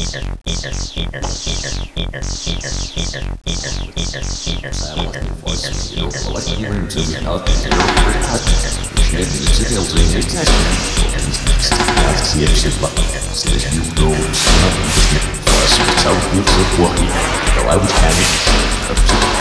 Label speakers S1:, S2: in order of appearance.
S1: Silent voice, you know, like you were into the out of your cut. Maybe it's a little in your test. I see it, she's like, says you know, nothing is me. So it's out with the worry. So I would panic.